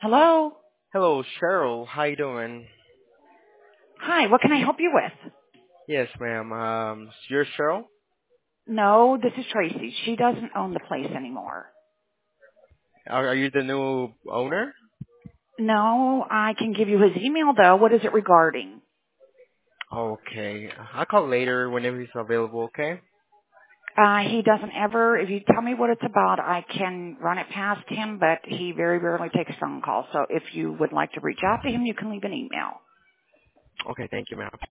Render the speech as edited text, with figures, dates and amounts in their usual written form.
Hello? Hello, Cheryl. How you doing? Hi, what can I help you with? Yes, ma'am. You're Cheryl? No, this is Tracy. She doesn't own the place anymore. Are you the new owner? No, I can give you his email though. What is it regarding? Okay. I'll call later whenever he's available, okay? He doesn't ever, if you tell me what it's about, I can run it past him, but he very rarely takes phone calls. So if you would like to reach out to him, you can leave an email. Okay, thank you, ma'am.